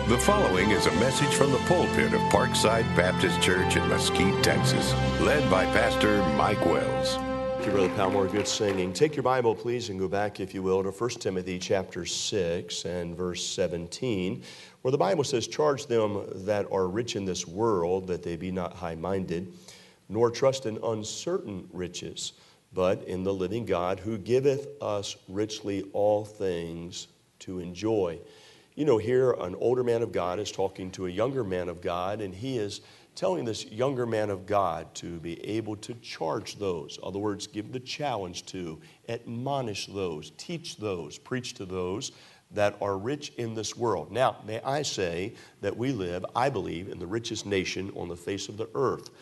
The following is a message from the pulpit of Parkside Baptist Church in Mesquite, Texas, led by Pastor Mike Wells. Thank you, Brother Palmore. Good singing. Take your Bible, please, and go back, if you will, to 1 Timothy chapter 6 and verse 17, where the Bible says, "Charge them that are rich in this world, that they be not high-minded, nor trust in uncertain riches, but in the living God, who giveth us richly all things to enjoy." You know, here an older man of God is talking to a younger man of God, and he is telling this younger man of God to be able to charge those. In other words, give the challenge to, admonish those, teach those, preach to those that are rich in this world. Now, may I say that we live, I believe, in the richest nation on the face of the earth.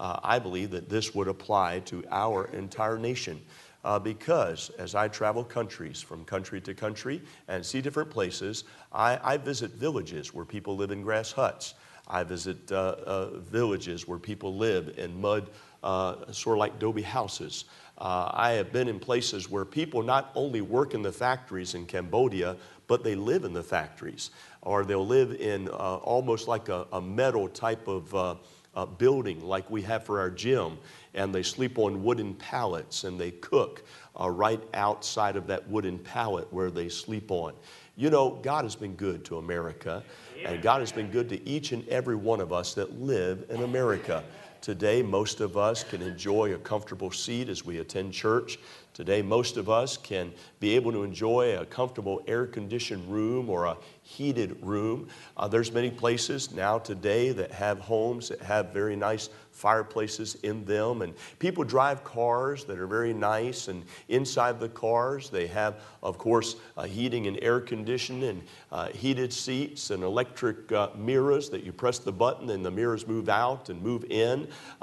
I believe that this would apply to our entire nation. Because as I travel countries from country to country and see different places, I visit villages where people live in grass huts. I visit villages where people live in mud, sort of like adobe houses. I have been in places where people not only work in the factories in Cambodia, but they live in the factories. Or they'll live in almost like a metal type of building like we have for our gym, and they sleep on wooden pallets, and they cook right outside of that wooden pallet where they sleep on. You know, God has been good to America, and God has been good to each and every one of us that live in America. Today, most of us can enjoy a comfortable seat as we attend church. Today, most of us can be able to enjoy a comfortable air-conditioned room or a heated room. There's many places now today that have homes that have very nice fireplaces in them, and people drive cars that are very nice, and inside the cars they have, of course, heating and air conditioning and heated seats and electric mirrors that you press the button and the mirrors move out and move in.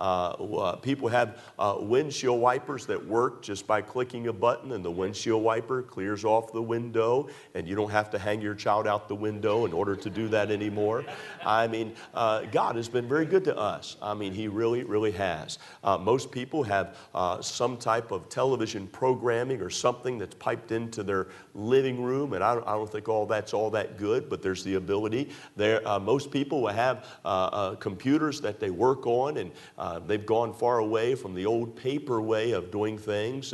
People have windshield wipers that work just by clicking a button, and the windshield wiper clears off the window, and you don't have to hang your child out the window in order to do that anymore. I mean, God has been very good to us. I mean, He really has. Most people have some type of television programming or something that's piped into their living room, and I don't think that's all that good, but there's the ability there. Most people will have computers that they work on, and they've gone far away from the old paper way of doing things,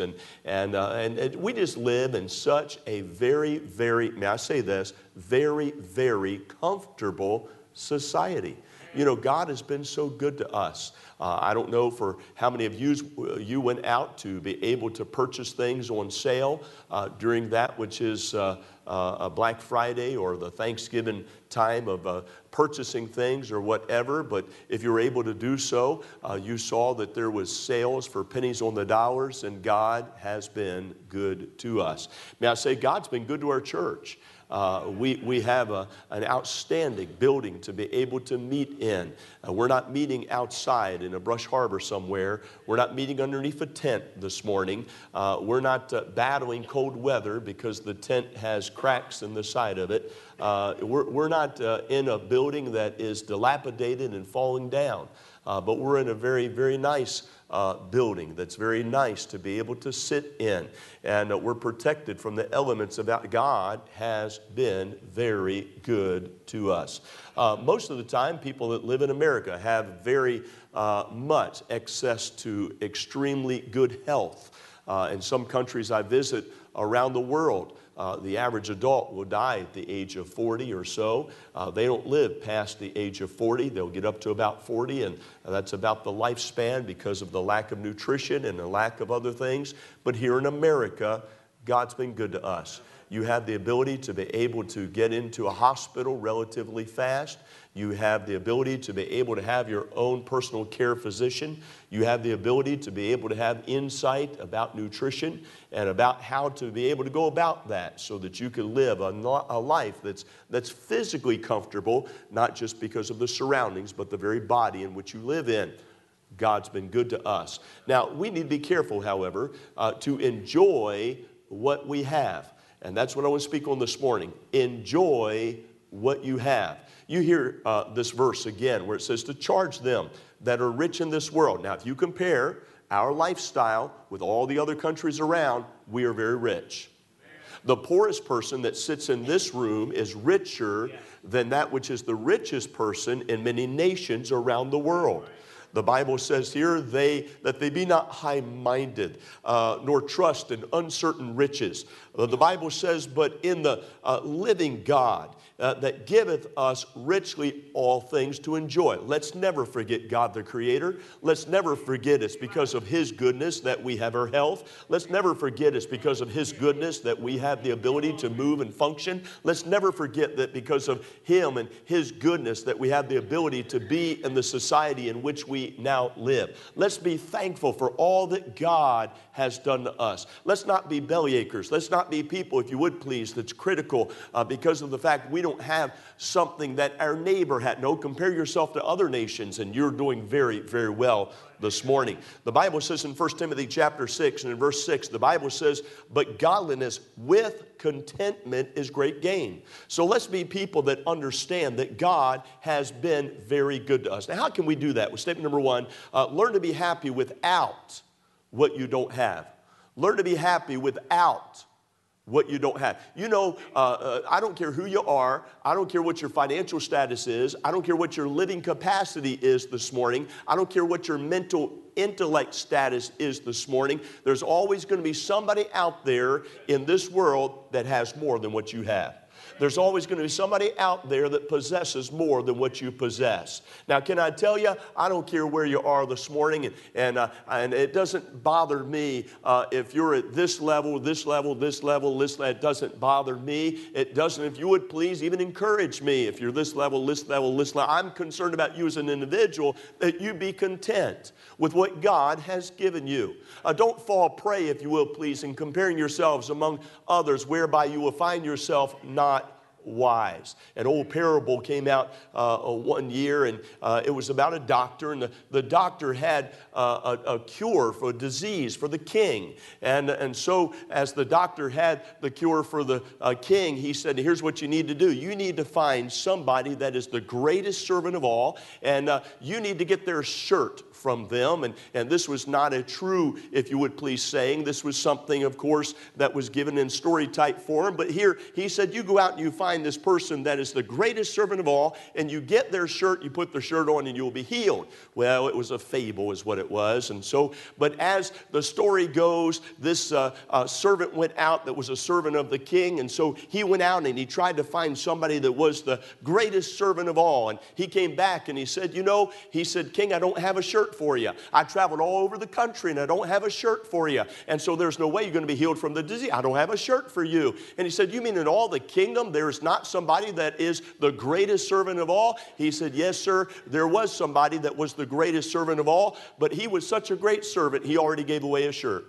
and we just live in such a very, may I say this, very, very comfortable society. You know, God has been so good to us. I don't know for how many of you went out to be able to purchase things on sale during that which is a Black Friday or the Thanksgiving time of purchasing things or whatever, but if you were able to do so, you saw that there was sales for pennies on the dollars, and God has been good to us. May I say, God's been good to our church. We have an outstanding building to be able to meet in. We're not meeting outside in a brush harbor somewhere. We're not meeting underneath a tent this morning. We're not battling cold weather because the tent has cracks in the side of it. We're not in a building that is dilapidated and falling down. But we're in a very, very nice building that's very nice to be able to sit in. And we're protected from the elements of that. God has been very good to us. Most of the time, people that live in America have very much access to extremely good health. In some countries I visit around the world, the average adult will die at the age of 40 or so. They don't live past the age of 40. They'll get up to about 40, and that's about the lifespan because of the lack of nutrition and the lack of other things. But here in America, God's been good to us. You have the ability to be able to get into a hospital relatively fast. You have the ability to be able to have your own personal care physician. You have the ability to be able to have insight about nutrition and about how to be able to go about that so that you can live a life that's physically comfortable, not just because of the surroundings, but the very body in which you live in. God's been good to us. Now, we need to be careful, however, to enjoy what we have. And that's what I want to speak on this morning. Enjoy what you have. You hear this verse again where it says to charge them that are rich in this world. Now, if you compare our lifestyle with all the other countries around, we are very rich. The poorest person that sits in this room is richer than that which is the richest person in many nations around the world. The Bible says here that they be not high-minded, nor trust in uncertain riches. The Bible says, but in the living God that giveth us richly all things to enjoy. Let's never forget God the Creator. Let's never forget it's because of His goodness that we have our health. Let's never forget it's because of His goodness that we have the ability to move and function. Let's never forget that because of Him and His goodness that we have the ability to be in the society in which we now live. Let's be thankful for all that God has done to us. Let's not be bellyachers. Let's not be people, if you would please, that's critical because of the fact we don't have something that our neighbor had. No, compare yourself to other nations and you're doing very, very well this morning. The Bible says in 1 Timothy chapter 6 and in verse 6, the Bible says, but godliness with contentment is great gain. So let's be people that understand that God has been very good to us. Now, how can we do that? Well, statement number one, learn to be happy without what you don't have. Learn to be happy without what you don't have. You know, I don't care who you are. I don't care what your financial status is. I don't care what your living capacity is this morning. I don't care what your mental intellect status is this morning. There's always going to be somebody out there in this world that has more than what you have. There's always going to be somebody out there that possesses more than what you possess. Now, can I tell you, I don't care where you are this morning, and it doesn't bother me if you're at this level, this level, this level, this level. It doesn't bother me. It doesn't, if you would please, even encourage me if you're this level, this level, this level. I'm concerned about you as an individual, that you be content with what God has given you. Don't fall prey, if you will please, in comparing yourselves among others, whereby you will find yourself not wise. An old parable came out one year, and it was about a doctor, and the doctor had a cure for a disease for the king. And so as the doctor had the cure for the king, he said, here's what you need to do. You need to find somebody that is the greatest servant of all, and you need to get their shirt from them. And this was not a true, if you would please, saying. This was something, of course, that was given in story type form. But here he said, you go out and you find this person that is the greatest servant of all, and you get their shirt, you put their shirt on, and you will be healed. Well, it was a fable is what it was. And so, but as the story goes, this servant went out that was a servant of the king. And so he went out and he tried to find somebody that was the greatest servant of all. And he came back and he said, he said, King, I don't have a shirt for you. I traveled all over the country and I don't have a shirt for you. And so there's no way you're going to be healed from the disease. I don't have a shirt for you. And he said, you mean in all the kingdom there is not somebody that is the greatest servant of all? He said, yes, sir. There was somebody that was the greatest servant of all, but he was such a great servant, he already gave away a shirt.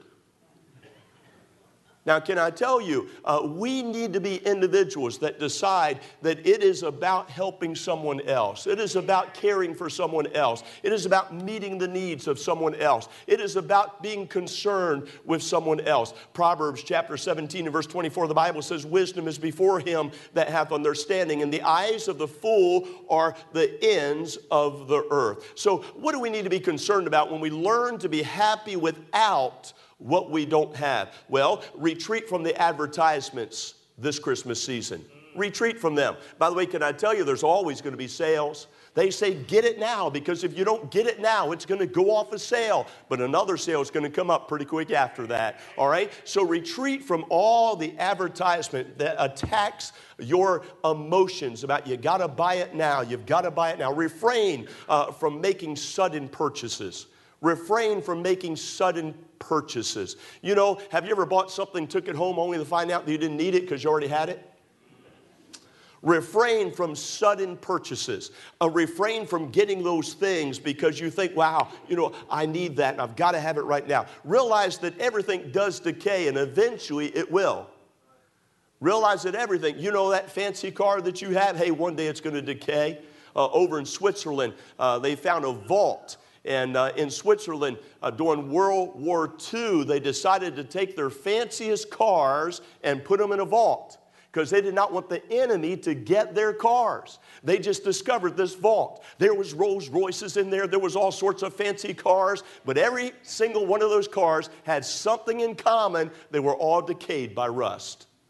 Now, can I tell you, we need to be individuals that decide that it is about helping someone else. It is about caring for someone else. It is about meeting the needs of someone else. It is about being concerned with someone else. Proverbs chapter 17 and verse 24, the Bible says, wisdom is before him that hath understanding, and the eyes of the fool are the ends of the earth. So what do we need to be concerned about when we learn to be happy without what we don't have? Well, retreat from the advertisements this Christmas season. Retreat from them. By the way, can I tell you, there's always going to be sales. They say, get it now, because if you don't get it now, it's going to go off a sale. But another sale is going to come up pretty quick after that. All right? So retreat from all the advertisement that attacks your emotions about you got to buy it now. You've got to buy it now. Refrain from making sudden purchases. Refrain from making sudden purchases. Have you ever bought something, took it home only to find out that you didn't need it because you already had it? Refrain from sudden purchases. Refrain from getting those things because you think, wow, I need that and I've got to have it right now. Realize that everything does decay and eventually it will. Realize that everything, that fancy car that you have, hey, one day it's going to decay. Over in Switzerland, they found a vault. And in Switzerland, during World War II, they decided to take their fanciest cars and put them in a vault because they did not want the enemy to get their cars. They just discovered this vault. There was Rolls Royces in there. There was all sorts of fancy cars. But every single one of those cars had something in common. They were all decayed by rust.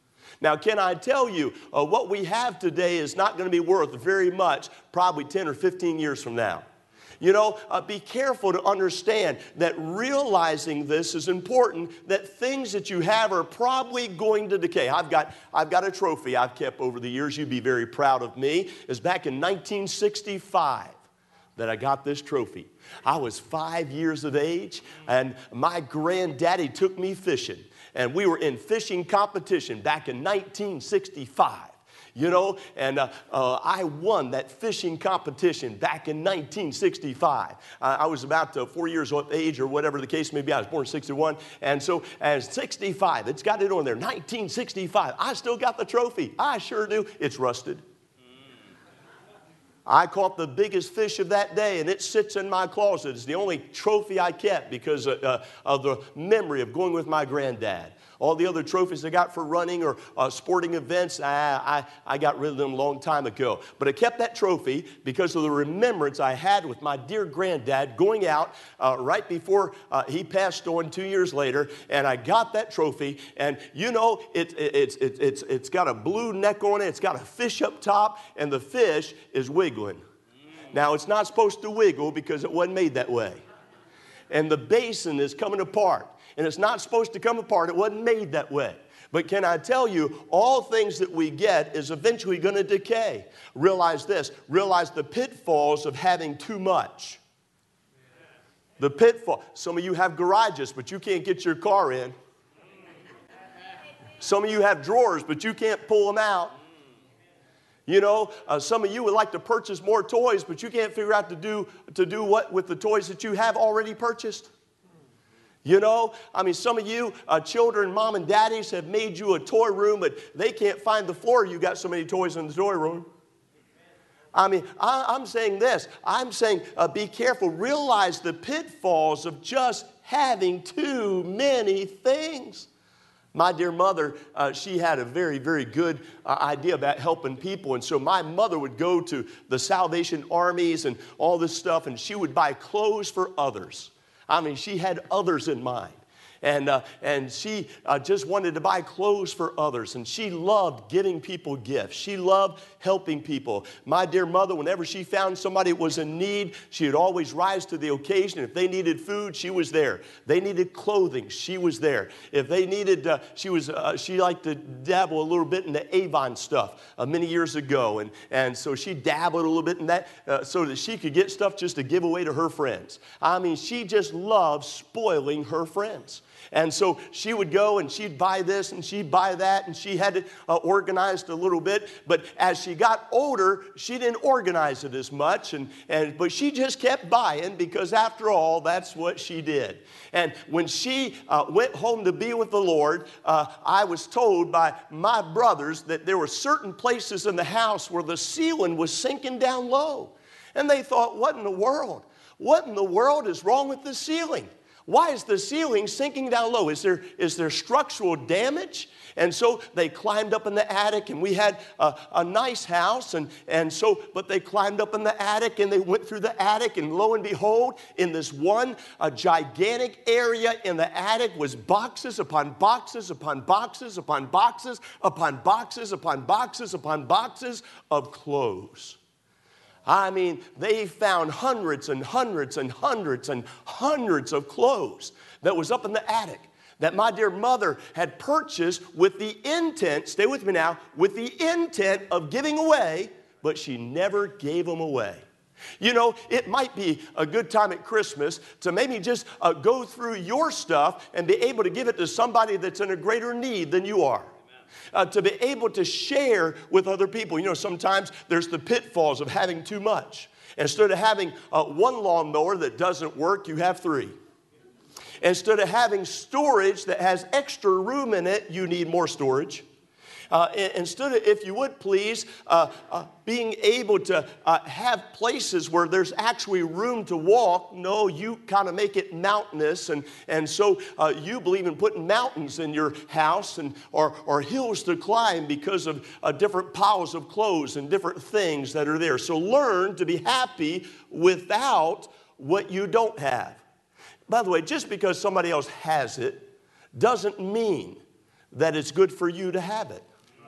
Now, can I tell you, what we have today is not going to be worth very much, probably 10 or 15 years from now. You know, be careful to understand that realizing this is important, that things that you have are probably going to decay. I've got a trophy I've kept over the years. You'd be very proud of me. It was back in 1965 that I got this trophy. I was 5 years of age, and my granddaddy took me fishing. And we were in fishing competition back in 1965. You know, and I won that fishing competition back in 1965. I was about 4 years of age or whatever the case may be. I was born in 61. And so as 65, it's got it on there, 1965. I still got the trophy. I sure do. It's rusted. I caught the biggest fish of that day, and it sits in my closet. It's the only trophy I kept because of the memory of going with my granddad. All the other trophies I got for running or sporting events, I got rid of them a long time ago. But I kept that trophy because of the remembrance I had with my dear granddad going out right before he passed on 2 years later. And I got that trophy. And you know, it's got a blue neck on it. It's got a fish up top. And the fish is wiggling. Now, it's not supposed to wiggle because it wasn't made that way. And the basin is coming apart. And it's not supposed to come apart. It wasn't made that way. But can I tell you, all things that we get is eventually going to decay. Realize this. Realize the pitfalls of having too much. The pitfall. Some of you have garages, but you can't get your car in. Some of you have drawers, but you can't pull them out. You know, some of you would like to purchase more toys, but you can't figure out to do what with the toys that you have already purchased. You know, I mean, some of you children, mom and daddies have made you a toy room, but they can't find the floor. You got so many toys in the toy room. I mean, I'm saying this. I'm saying be careful. Realize the pitfalls of just having too many things. My dear mother, she had a very, very good idea about helping people. And so my mother would go to the Salvation Armies and all this stuff, and she would buy clothes for others. I mean, she had others in mind. And she just wanted to buy clothes for others. And she loved giving people gifts. She loved helping people. My dear mother, whenever she found somebody that was in need, she would always rise to the occasion. If they needed food, she was there. They needed clothing, she was there. If they needed, she liked to dabble a little bit in the Avon stuff many years ago. And so she dabbled a little bit in that so that she could get stuff just to give away to her friends. I mean, she just loved spoiling her friends. And so she would go and she'd buy this and she'd buy that, and she had it organized a little bit. But as she got older, she didn't organize it as much. But she just kept buying because, after all, that's what she did. And when she went home to be with the Lord, I was told by my brothers that there were certain places in the house where the ceiling was sinking down low. And they thought, what in the world? What in the world is wrong with the ceiling? Why is the ceiling sinking down low? Is there structural damage? And so they climbed up in the attic, and we had a nice house, but they climbed up in the attic, and they went through the attic, and lo and behold, in this one gigantic area in the attic was boxes upon boxes upon boxes upon boxes upon boxes upon boxes upon boxes of clothes. I mean, they found hundreds and hundreds and hundreds and hundreds of clothes that was up in the attic that my dear mother had purchased with the intent, stay with me now, with the intent of giving away, but she never gave them away. You know, it might be a good time at Christmas to maybe just go through your stuff and be able to give it to somebody that's in a greater need than you are. To be able to share with other people. You know, sometimes there's the pitfalls of having too much. Instead of having one lawnmower that doesn't work, you have 3. Instead of having storage that has extra room in it, you need more storage. Instead of, if you would please, being able to have places where there's actually room to walk, no, you kind of make it mountainous. And so you believe in putting mountains in your house or hills to climb because of different piles of clothes and different things that are there. So learn to be happy without what you don't have. By the way, just because somebody else has it doesn't mean that it's good for you to have it.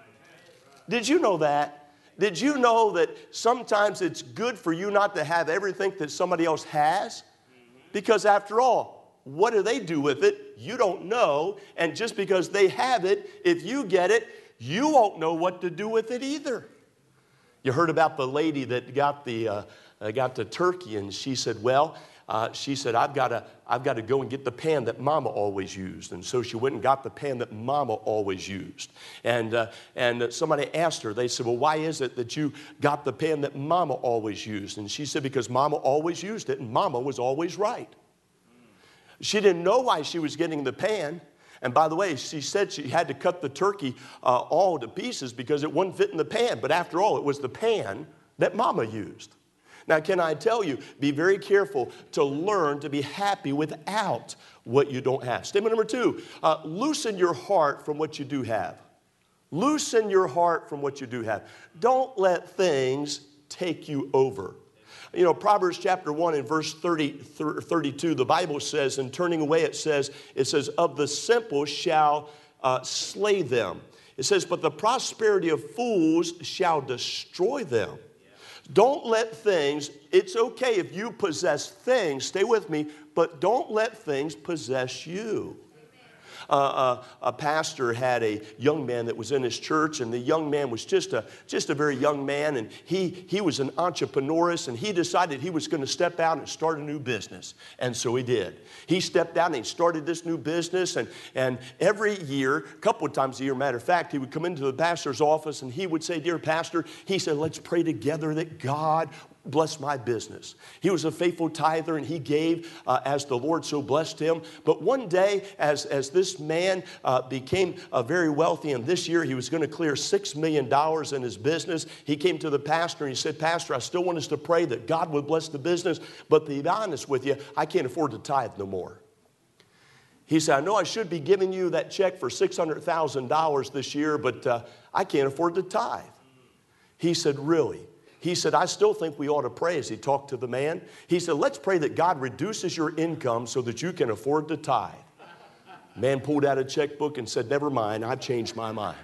Did you know that? Did you know that sometimes it's good for you not to have everything that somebody else has? Because after all, what do they do with it? You don't know. And just because they have it, if you get it, you won't know what to do with it either. You heard about the lady that got the turkey, and she said, well, I've got to go and get the pan that Mama always used. And so she went and got the pan that Mama always used. And somebody asked her, they said, well, why is it that you got the pan that Mama always used? And she said, because Mama always used it, and Mama was always right. She didn't know why she was getting the pan. And by the way, she said she had to cut the turkey all to pieces because it wouldn't fit in the pan. But after all, it was the pan that Mama used. Now, can I tell you, be very careful to learn to be happy without what you don't have. Statement number 2, loosen your heart from what you do have. Loosen your heart from what you do have. Don't let things take you over. You know, Proverbs chapter 1 and verse 32, the Bible says, and turning away it says, of the simple shall slay them. It says, but the prosperity of fools shall destroy them. Don't let things, it's okay if you possess things, stay with me, but don't let things possess you. A pastor had a young man that was in his church, and the young man was just a very young man, and he was an entrepreneurist, and he decided he was going to step out and start a new business. And so he did. He stepped out and he started this new business, and every year, a couple of times a year, matter of fact, he would come into the pastor's office and he would say, dear pastor, he said, let's pray together that God bless my business. He was a faithful tither, and he gave as the Lord so blessed him. But one day, as this man became very wealthy, and this year he was going to clear $6 million in his business, he came to the pastor and he said, Pastor, I still want us to pray that God would bless the business, but to be honest with you, I can't afford to tithe no more. He said, I know I should be giving you that check for $600,000 this year, but I can't afford to tithe. He said, really? He said, I still think we ought to pray as he talked to the man. He said, let's pray that God reduces your income so that you can afford to tithe. Man pulled out a checkbook and said, never mind, I've changed my mind.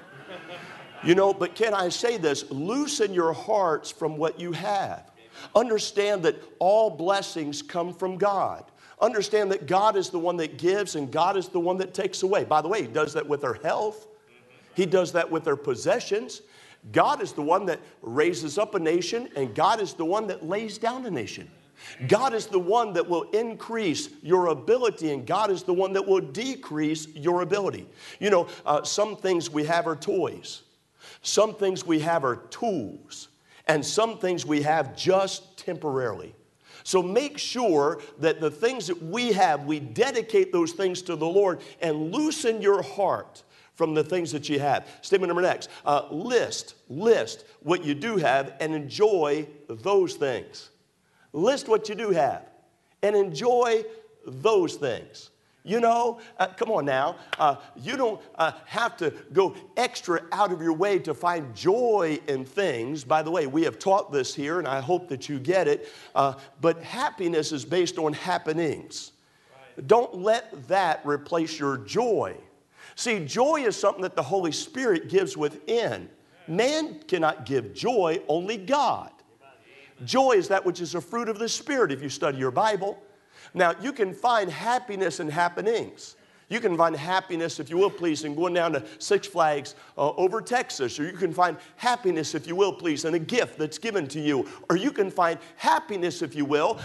You know, but can I say this? Loosen your hearts from what you have. Understand that all blessings come from God. Understand that God is the one that gives and God is the one that takes away. By the way, he does that with our health. He does that with our possessions. God is the one that raises up a nation, and God is the one that lays down a nation. God is the one that will increase your ability, and God is the one that will decrease your ability. You know, some things we have are toys. Some things we have are tools. And some things we have just temporarily. So make sure that the things that we have, we dedicate those things to the Lord, and loosen your heart from the things that you have. Statement number next, list what you do have and enjoy those things. List what you do have and enjoy those things. You know, come on now, you don't have to go extra out of your way to find joy in things. By the way, we have taught this here, and I hope that you get it, but happiness is based on happenings. Right. Don't let that replace your joy. See, joy is something that the Holy Spirit gives within. Man cannot give joy, only God. Joy is that which is a fruit of the Spirit if you study your Bible. Now, you can find happiness in happenings. You can find happiness, if you will, please, in going down to Six Flags over Texas. Or you can find happiness, if you will, please, in a gift that's given to you. Or you can find happiness, if you will,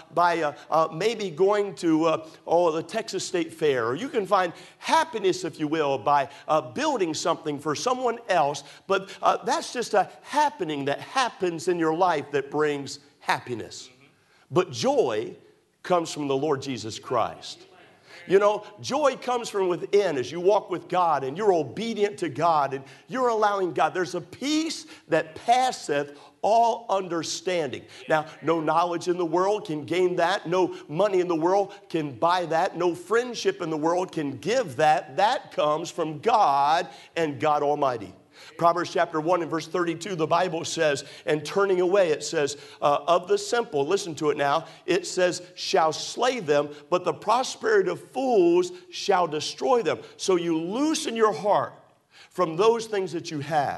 by maybe going to the Texas State Fair. Or you can find happiness, if you will, by building something for someone else. But that's just a happening that happens in your life that brings happiness. But joy comes from the Lord Jesus Christ. You know, joy comes from within as you walk with God and you're obedient to God and you're allowing God. There's a peace that passeth all understanding. Now, no knowledge in the world can gain that. No money in the world can buy that. No friendship in the world can give that. That comes from God and God Almighty. Proverbs chapter 1 and verse 32, the Bible says, and turning away, it says, of the simple, listen to it now, it says, shall slay them, but the prosperity of fools shall destroy them. So you loosen your heart from those things that you have.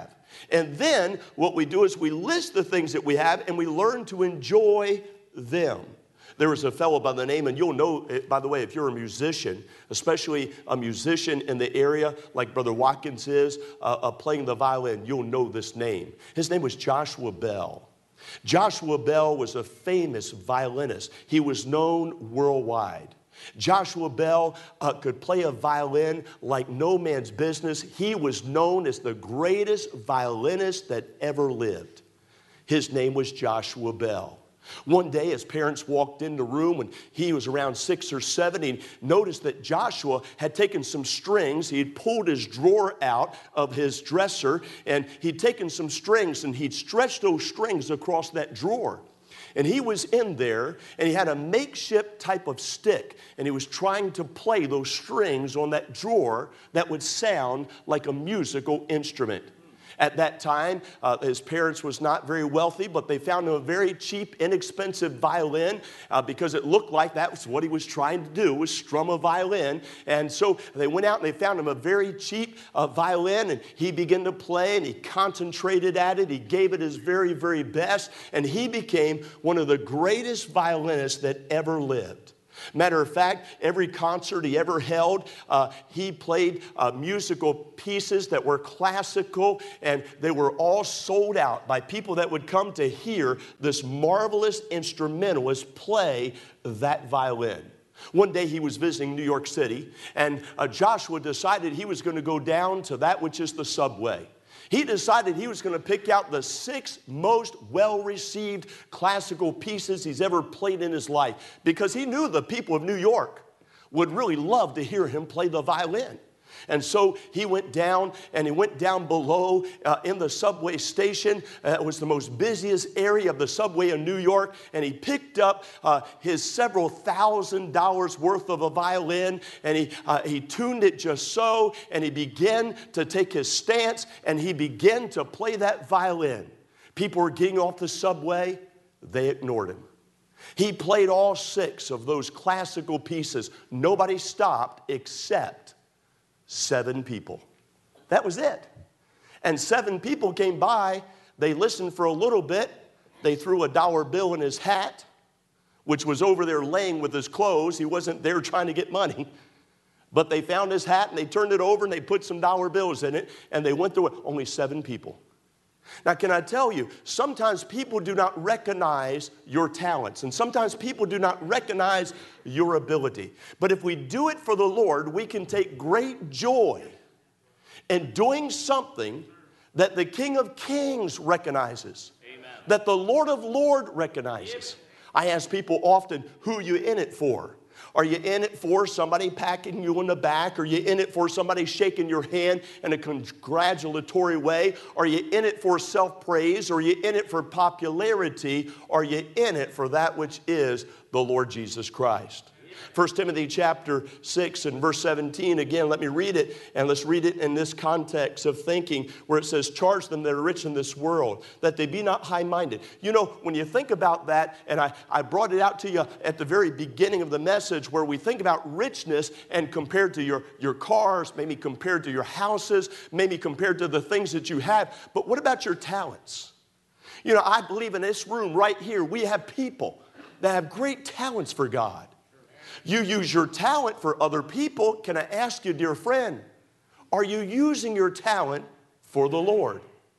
And then what we do is we list the things that we have and we learn to enjoy them. There was a fellow by the name, and you'll know, by the way, if you're a musician, especially a musician in the area like Brother Watkins is, playing the violin, you'll know this name. His name was Joshua Bell. Joshua Bell was a famous violinist. He was known worldwide. Joshua Bell could play a violin like no man's business. He was known as the greatest violinist that ever lived. His name was Joshua Bell. One day, his parents walked in the room when he was around 6 or 7. He noticed that Joshua had taken some strings. He had pulled his drawer out of his dresser, and he'd taken some strings, and he'd stretched those strings across that drawer. And he was in there, and he had a makeshift type of stick, and he was trying to play those strings on that drawer that would sound like a musical instrument. At that time, his parents was not very wealthy, but they found him a very cheap, inexpensive violin because it looked like that was what he was trying to do, was strum a violin. And so they went out and they found him a very cheap violin, and he began to play, and he concentrated at it. He gave it his very, very best, and he became one of the greatest violinists that ever lived. Matter of fact, every concert he ever held, he played musical pieces that were classical, and they were all sold out by people that would come to hear this marvelous instrumentalist play that violin. One day he was visiting New York City, and Joshua decided he was going to go down to that which is the subway. He decided he was going to pick out the 6 most well-received classical pieces he's ever played in his life because he knew the people of New York would really love to hear him play the violin. And so he went down, and he went down below in the subway station. It was the most busiest area of the subway in New York, and he picked up his several $1,000s worth of a violin, and he tuned it just so, and he began to take his stance, and he began to play that violin. People were getting off the subway. They ignored him. He played all 6 of those classical pieces. Nobody stopped except 7 people. That was it. And 7 people came by. They listened for a little bit. They threw a dollar bill in his hat, which was over there laying with his clothes. He wasn't there trying to get money. But they found his hat, and they turned it over, and they put some dollar bills in it, and they went through it. Only 7 people. Now, can I tell you, sometimes people do not recognize your talents, and sometimes people do not recognize your ability. But if we do it for the Lord, we can take great joy in doing something that the King of Kings recognizes, Amen. That the Lord of Lords recognizes. I ask people often, who are you in it for? Are you in it for somebody patting you on the back? Are you in it for somebody shaking your hand in a congratulatory way? Are you in it for self-praise? Are you in it for popularity? Are you in it for that which is the Lord Jesus Christ? 1 Timothy chapter 6 and verse 17, again, let me read it, and let's read it in this context of thinking where it says, charge them that are rich in this world, that they be not high-minded. You know, when you think about that, and I brought it out to you at the very beginning of the message, where we think about richness and compared to your cars, maybe compared to your houses, maybe compared to the things that you have, but what about your talents? You know, I believe in this room right here, we have people that have great talents for God. You use your talent for other people. Can I ask you, dear friend, are you using your talent for the Lord?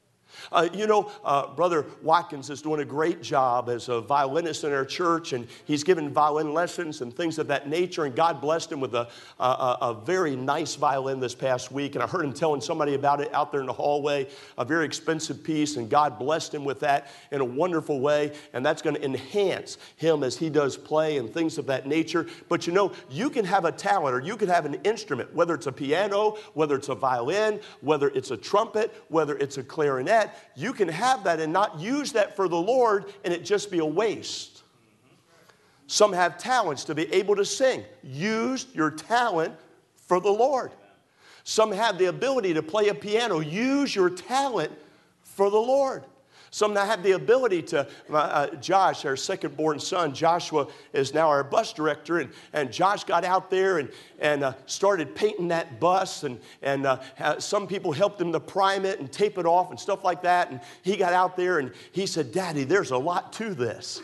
Brother Watkins is doing a great job as a violinist in our church, and he's given violin lessons and things of that nature, and God blessed him with a very nice violin this past week, and I heard him telling somebody about it out there in the hallway, a very expensive piece, and God blessed him with that in a wonderful way, and that's going to enhance him as he does play and things of that nature. But you know, you can have a talent, or you can have an instrument, whether it's a piano, whether it's a violin, whether it's a trumpet, whether it's a clarinet. You can have that and not use that for the Lord, and it just be a waste. Some have talents to be able to sing. Use your talent for the Lord. Some have the ability to play a piano. Use your talent for the Lord. Some that have the ability to, Josh, our second-born son, Joshua, is now our bus director, and Josh got out there and started painting that bus, and some people helped him to prime it and tape it off and stuff like that, and he got out there and he said, Daddy, there's a lot to this.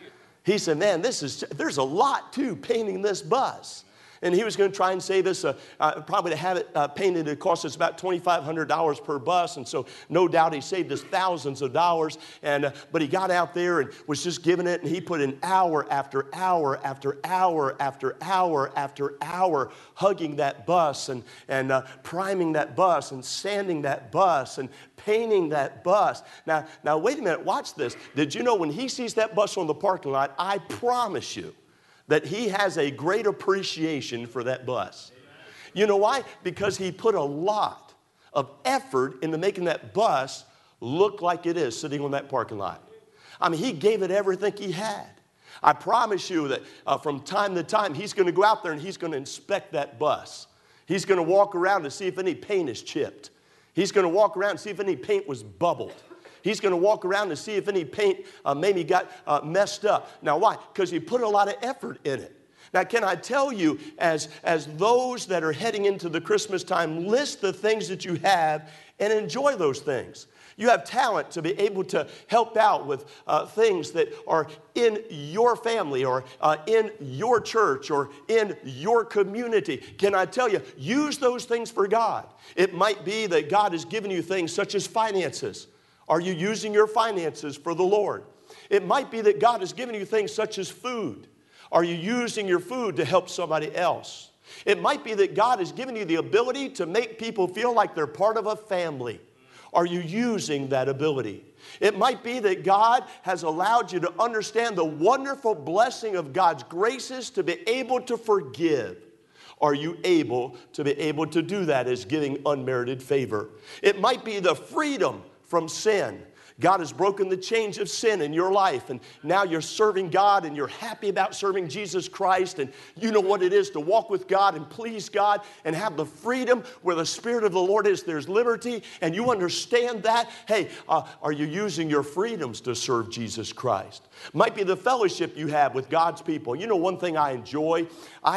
He said, man, there's a lot to painting this bus. And he was going to try and save us, probably to have it painted, it cost us about $2,500 per bus. And so no doubt he saved us thousands of dollars. But he got out there and was just giving it. And he put in hour after hour after hour after hour after hour hugging that bus and priming that bus and sanding that bus and painting that bus. Now, wait a minute. Watch this. Did you know when he sees that bus on the parking lot, I promise you, that he has a great appreciation for that bus. You know why? Because he put a lot of effort into making that bus look like it is sitting on that parking lot. I mean, he gave it everything he had. I promise you that from time to time, he's going to go out there and he's going to inspect that bus. He's going to walk around to see if any paint is chipped. He's going to walk around and see if any paint was bubbled. He's going to walk around to see if any paint maybe got messed up. Now, why? Because he put a lot of effort in it. Now, can I tell you, as those that are heading into the Christmas time, list the things that you have and enjoy those things. You have talent to be able to help out with things that are in your family or in your church or in your community. Can I tell you, use those things for God. It might be that God has given you things such as finances. Are you using your finances for the Lord? It might be that God has given you things such as food. Are you using your food to help somebody else? It might be that God has given you the ability to make people feel like they're part of a family. Are you using that ability? It might be that God has allowed you to understand the wonderful blessing of God's graces to be able to forgive. Are you able to do that as giving unmerited favor? It might be the freedom from sin. God has broken the chains of sin in your life, and now you're serving God, and you're happy about serving Jesus Christ, and you know what it is to walk with God and please God and have the freedom where the Spirit of the Lord is, there's liberty, and you understand that. Hey, are you using your freedoms to serve Jesus Christ? Might be the fellowship you have with God's people. You know one thing I enjoy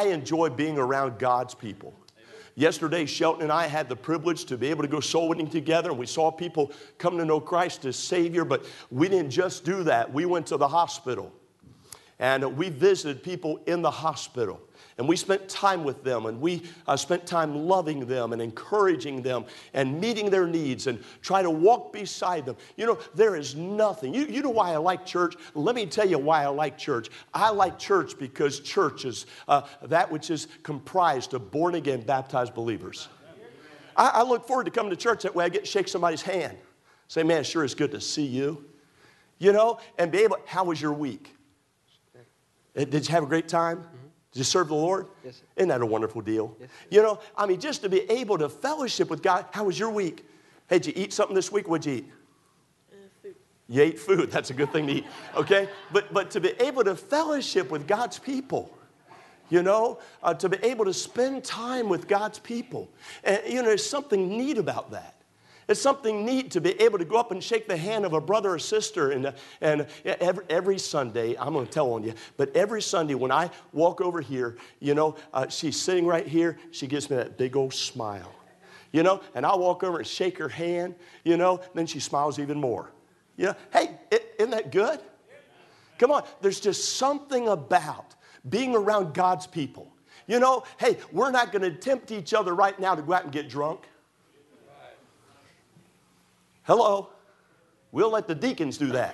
being around God's people. Yesterday, Shelton and I had the privilege to be able to go soul winning together, and we saw people come to know Christ as Savior, but we didn't just do that. We went to the hospital, and we visited people in the hospital, and we spent time with them, and we spent time loving them and encouraging them and meeting their needs and try to walk beside them. You know, there is nothing. You know why I like church? Let me tell you why I like church. I like church because church is that which is comprised of born-again, baptized believers. I look forward to coming to church. That way I get to shake somebody's hand. Say, man, sure is good to see you. You know, and be able, how was your week? Did you have a great time? Did you serve the Lord? Yes, sir. Isn't that a wonderful deal? Yes, sir. You know, I mean, just to be able to fellowship with God. How was your week? Hey, did you eat something this week? What'd you eat? Food. You ate food. That's a good thing to eat, okay? But to be able to fellowship with God's people, you know, to be able to spend time with God's people. And, you know, there's something neat about that. It's something neat to be able to go up and shake the hand of a brother or sister. And every Sunday, I'm going to tell on you, but every Sunday when I walk over here, you know, she's sitting right here. She gives me that big old smile, you know, and I'll walk over and shake her hand, you know, then she smiles even more. You know, hey, isn't that good? Come on, there's just something about being around God's people. You know, hey, we're not going to tempt each other right now to go out and get drunk. Hello. We'll let the deacons do that.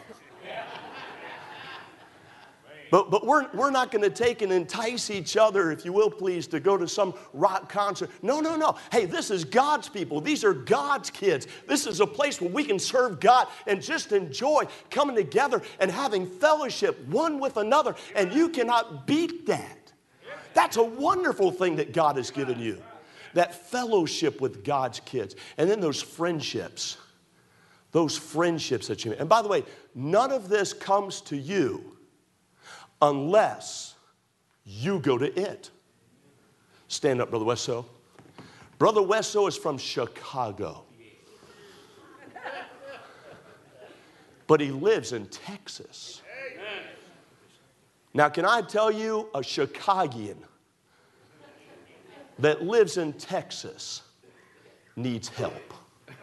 But we're not going to take and entice each other, if you will, please, to go to some rock concert. No. Hey, this is God's people. These are God's kids. This is a place where we can serve God and just enjoy coming together and having fellowship one with another. And you cannot beat that. That's a wonderful thing that God has given you. That fellowship with God's kids. And then those friendships. Those friendships that you make. And by the way, none of this comes to you unless you go to it. Stand up, Brother Wesso. Brother Wesso is from Chicago. but he lives in Texas. Now, can I tell you, a Chicagoan that lives in Texas needs help.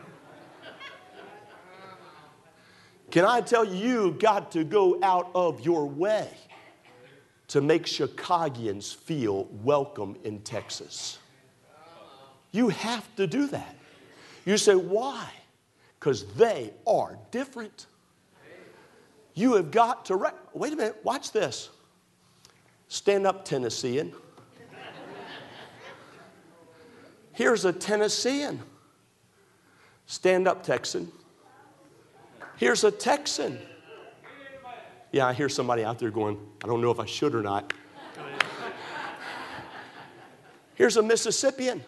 Can I tell you, you got to go out of your way to make Chicagoans feel welcome in Texas. You have to do that. You say, why? Because they are different. You have got to, wait a minute, watch this. Stand up, Tennessean. Here's a Tennessean. Stand up, Texan. Here's a Texan. Yeah, I hear somebody out there going, I don't know if I should or not. Here's a Mississippian.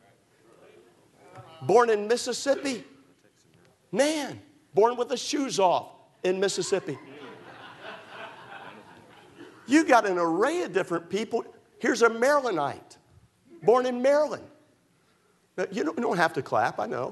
Born in Mississippi. Man, born with the shoes off in Mississippi. You got an array of different people. Here's a Marylandite, born in Maryland. You don't have to clap, I know.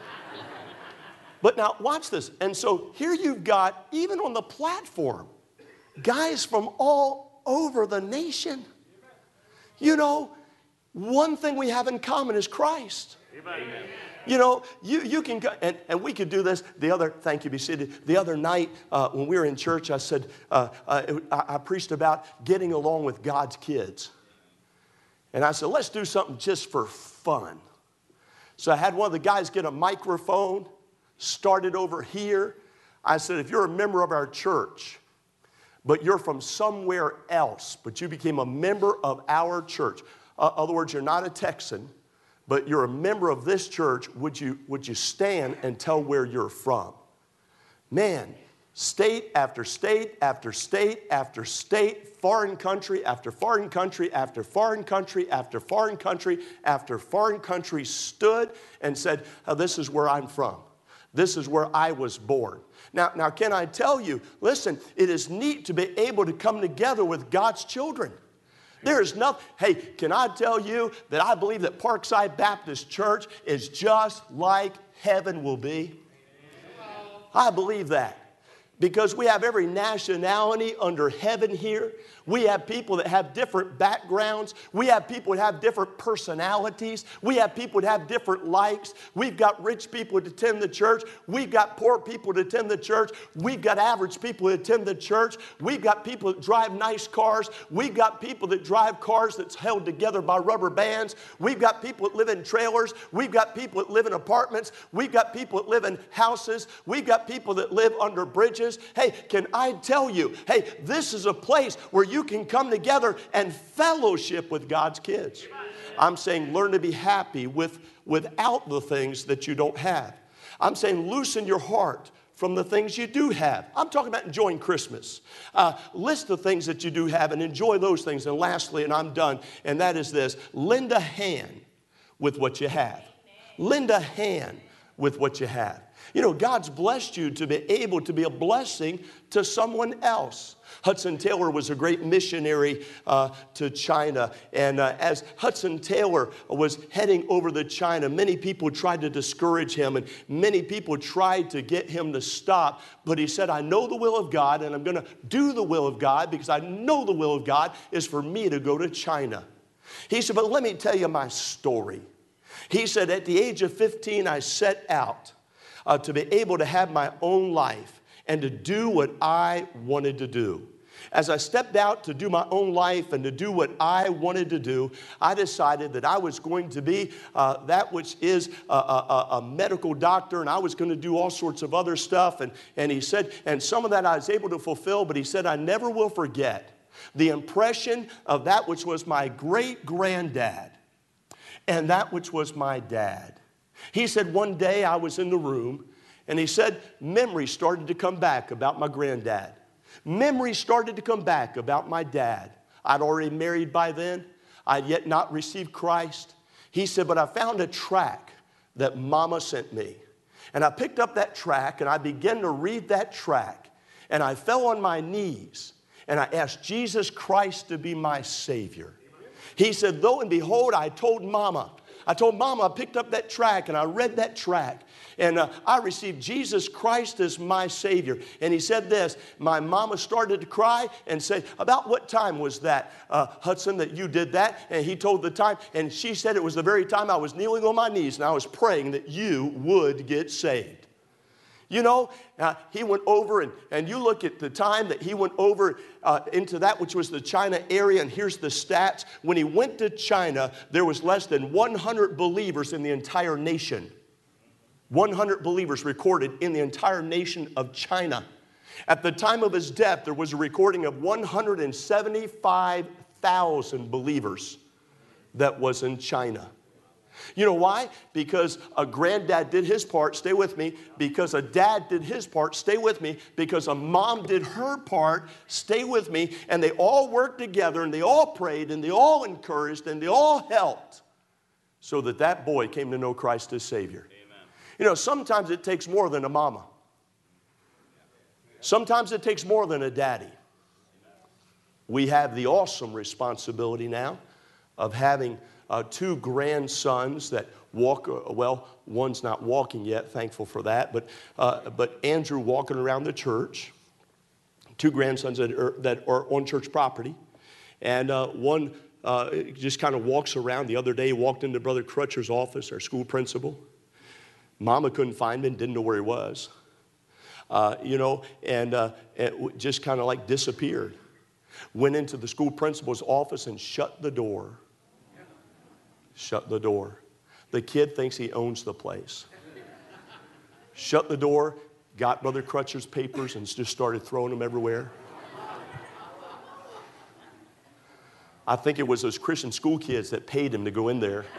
But now watch this. And so here you've got, even on the platform, guys from all over the nation. You know, one thing we have in common is Christ. Amen. You know, you can, and we could do this thank you, be seated. The other night when we were in church, I said, I preached about getting along with God's kids. And I said, let's do something just for fun. So I had one of the guys get a microphone, started over here. I said, if you're a member of our church, but you're from somewhere else, but you became a member of our church. In other words, you're not a Texan, but you're a member of this church, would you stand and tell where you're from? Man, state after state after state after state, foreign country after foreign country after foreign country after foreign country after foreign country stood and said, oh, this is where I'm from. This is where I was born. Now, can I tell you, listen, it is neat to be able to come together with God's children. There is nothing, hey, can I tell you that I believe that Parkside Baptist Church is just like heaven will be? I believe that. Because we have every nationality under heaven here. We have people that have different backgrounds. We have people that have different personalities. We have people that have different likes. We've got rich people that attend the church. We've got poor people that attend the church. We've got average people that attend the church. We've got people that drive nice cars. We've got people that drive cars that's held together by rubber bands. We've got people that live in trailers. We've got people that live in apartments. We've got people that live in houses. We've got people that live under bridges. Hey, can I tell you, hey, this is a place where you can come together and fellowship with God's kids. I'm saying learn to be happy without the things that you don't have. I'm saying loosen your heart from the things you do have. I'm talking about enjoying Christmas. List the things that you do have and enjoy those things. And lastly, and I'm done, and that is this, lend a hand with what you have. Lend a hand with what you have. You know, God's blessed you to be able to be a blessing to someone else. Hudson Taylor was a great missionary to China. And as Hudson Taylor was heading over to China, many people tried to discourage him and many people tried to get him to stop. But he said, I know the will of God and I'm going to do the will of God because I know the will of God is for me to go to China. He said, but let me tell you my story. He said, at the age of 15, I set out to be able to have my own life and to do what I wanted to do. As I stepped out to do my own life and to do what I wanted to do, I decided that I was going to be that which is a medical doctor, and I was going to do all sorts of other stuff. And he said, and some of that I was able to fulfill, but he said, I never will forget the impression of that which was my great-granddad and that which was my dad. He said one day I was in the room, and he said memories started to come back about my granddad. Memories started to come back about my dad. I'd already married by then. I'd yet not received Christ. He said, but I found a tract that Mama sent me. And I picked up that tract, and I began to read that tract. And I fell on my knees, and I asked Jesus Christ to be my Savior. He said, lo and behold, I told Mama, I picked up that tract and I read that tract. And I received Jesus Christ as my Savior. And he said this, my mama started to cry and said, about what time was that, Hudson, that you did that? And he told the time, and she said it was the very time I was kneeling on my knees and I was praying that you would get saved. You know, he went over, and you look at the time that he went over into that which was the China area, and here's the stats. When he went to China, there was less than 100 believers in the entire nation. 100 believers recorded in the entire nation of China. At the time of his death, there was a recording of 175,000 believers that was in China. You know why? Because a granddad did his part, stay with me. Because a dad did his part, stay with me. Because a mom did her part, stay with me. And they all worked together, and they all prayed, and they all encouraged, and they all helped so that that boy came to know Christ as Savior. Amen. You know, sometimes it takes more than a mama. Sometimes it takes more than a daddy. We have the awesome responsibility now of having two grandsons that walk, well, one's not walking yet, thankful for that, but Andrew walking around the church, two grandsons that are on church property, and one just kind of walks around. The other day he walked into Brother Crutcher's office, our school principal. Mama couldn't find him, didn't know where he was, you know, and just kind of like disappeared. Went into the school principal's office and shut the door. Shut the door. The kid thinks he owns the place. Shut the door, got Brother Crutcher's papers and just started throwing them everywhere. I think it was those Christian school kids that paid him to go in there.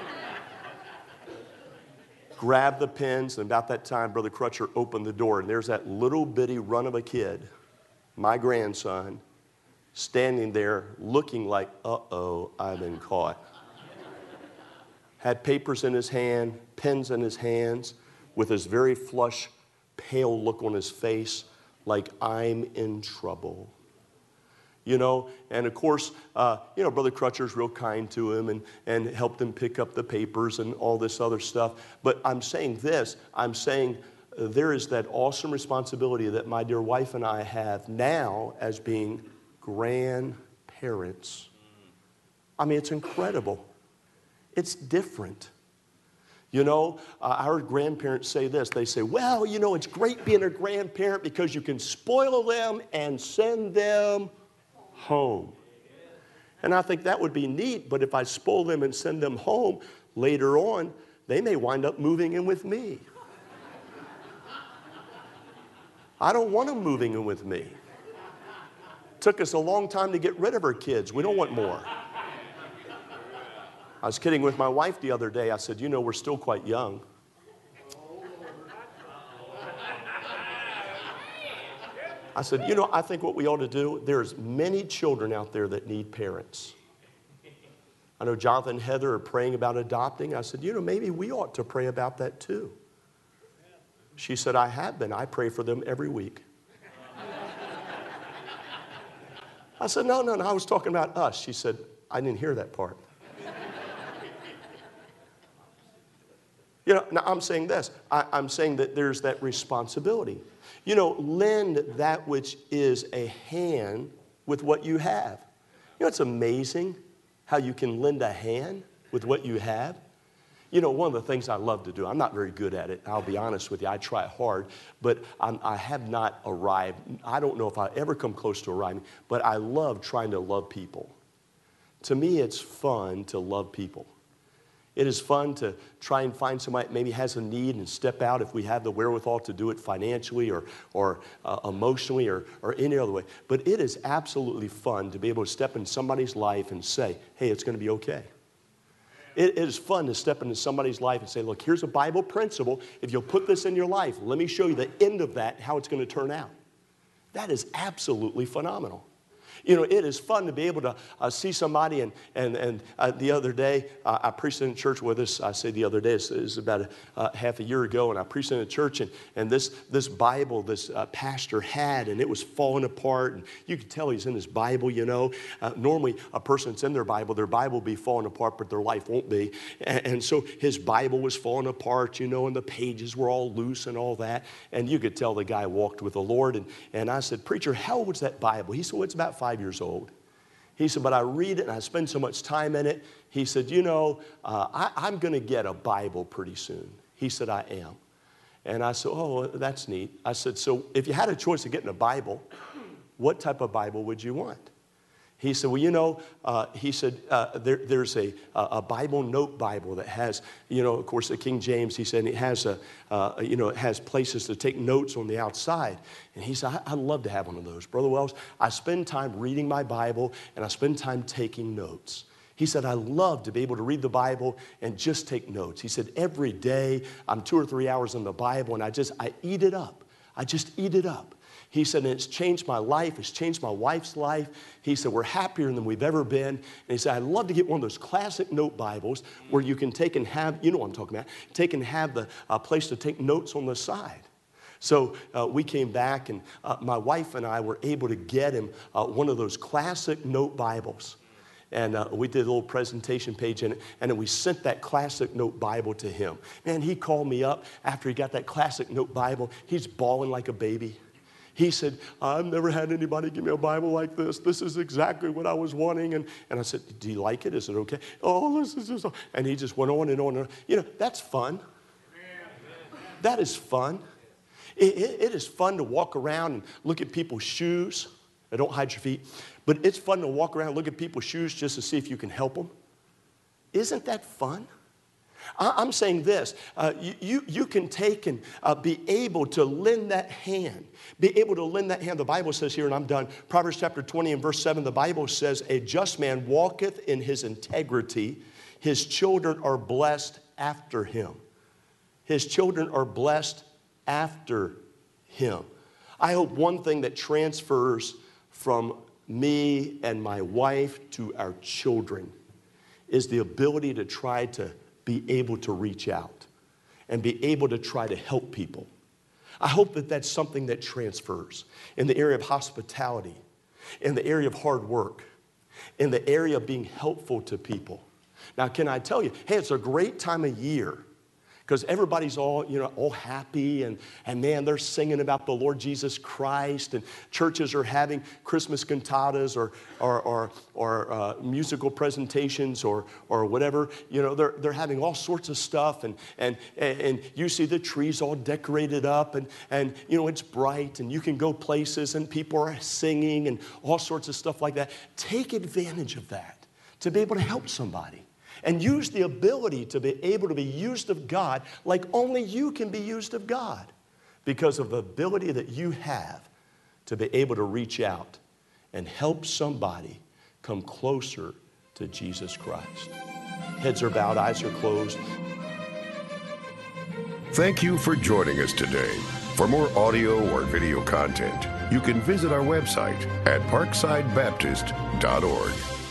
Grabbed the pens, and about that time, Brother Crutcher opened the door, and there's that little bitty run of a kid, my grandson, standing there looking like, uh-oh, I've been caught. Had papers in his hand, pens in his hands, with his very flush, pale look on his face, like I'm in trouble. You know, and of course, you know, Brother Crutcher's real kind to him and helped him pick up the papers and all this other stuff. But I'm saying this, I'm saying there is that awesome responsibility that my dear wife and I have now as being grandparents. I mean, it's incredible. It's different. You know, I heard grandparents say this. They say, well, you know, it's great being a grandparent because you can spoil them and send them home. And I think that would be neat, but if I spoil them and send them home, later on, they may wind up moving in with me. I don't want them moving in with me. Took us a long time to get rid of our kids. We don't want more. I was kidding with my wife the other day. I said, you know, we're still quite young. I said, you know, I think what we ought to do, there's many children out there that need parents. I know Jonathan and Heather are praying about adopting. I said, you know, maybe we ought to pray about that too. She said, I have been. I pray for them every week. I said, no, I was talking about us. She said, I didn't hear that part. You know, now I'm saying this. I'm saying that there's that responsibility. You know, lend that which is a hand with what you have. You know, it's amazing how you can lend a hand with what you have. You know, one of the things I love to do, I'm not very good at it, I'll be honest with you, I try hard, but I have not arrived. I don't know if I ever come close to arriving, but I love trying to love people. To me, it's fun to love people. It is fun to try and find somebody that maybe has a need and step out if we have the wherewithal to do it financially or emotionally or any other way. But it is absolutely fun to be able to step in somebody's life and say, hey, it's going to be okay. It is fun to step into somebody's life and say, look, here's a Bible principle. If you'll put this in your life, let me show you the end of that, how it's going to turn out. That is absolutely phenomenal. You know, it is fun to be able to see somebody, and the other day, I preached in a church with us. I say the other day, it was about half a year ago, and I preached in a church, and this Bible this pastor had, and it was falling apart, and you could tell he's in his Bible, you know. Normally, a person that's in their Bible will be falling apart, but their life won't be. And so his Bible was falling apart, you know, and the pages were all loose and all that, and you could tell the guy walked with the Lord, and I said, "Preacher, how old was that Bible?" He said, "Well, it's about 5 years old." He said, "But I read it and I spend so much time in it." He said, "You know, I'm going to get a Bible pretty soon." He said, "I am." And I said, "Oh, that's neat." I said, "So if you had a choice of getting a Bible, what type of Bible would you want?" He said, "Well, you know," he said, there's a Bible note Bible that has, you know, of course, the King James, he said, it has you know, it has places to take notes on the outside. And he said, I'd love to have one of those. Brother Wells, I spend time reading my Bible, and I spend time taking notes. He said, I love to be able to read the Bible and just take notes. He said, every day, I'm 2 or 3 hours in the Bible, and I eat it up. I just eat it up. He said, and it's changed my life. It's changed my wife's life. He said, we're happier than we've ever been. And he said, I'd love to get one of those classic note Bibles where you can take and have, you know what I'm talking about, take and have the place to take notes on the side. So we came back, and my wife and I were able to get him one of those classic note Bibles. And we did a little presentation page in it, and then we sent that classic note Bible to him. Man, he called me up after he got that classic note Bible. He's bawling like a baby. He said, I've never had anybody give me a Bible like this. This is exactly what I was wanting. And I said, do you like it? Is it okay? Oh, this is just... And he just went on and on and on. You know, that's fun. That is fun. It is fun to walk around and look at people's shoes. Don't hide your feet. But it's fun to walk around and look at people's shoes just to see if you can help them. Isn't that fun? I'm saying this, you can take and be able to lend that hand. Be able to lend that hand. The Bible says here, and I'm done, Proverbs chapter 20 and verse 7, the Bible says, a just man walketh in his integrity. His children are blessed after him. His children are blessed after him. I hope one thing that transfers from me and my wife to our children is the ability to try to be able to reach out and be able to try to help people. I hope that that's something that transfers in the area of hospitality, in the area of hard work, in the area of being helpful to people. Now, can I tell you, hey, it's a great time of year because everybody's all, you know, all happy and man, they're singing about the Lord Jesus Christ, and churches are having Christmas cantatas or musical presentations or whatever. You know, they're having all sorts of stuff, and you see the trees all decorated up, and you know, it's bright, and you can go places, and people are singing and all sorts of stuff like that. Take advantage of that to be able to help somebody. And use the ability to be able to be used of God like only you can be used of God because of the ability that you have to be able to reach out and help somebody come closer to Jesus Christ. Heads are bowed, eyes are closed. Thank you for joining us today. For more audio or video content, you can visit our website at parksidebaptist.org.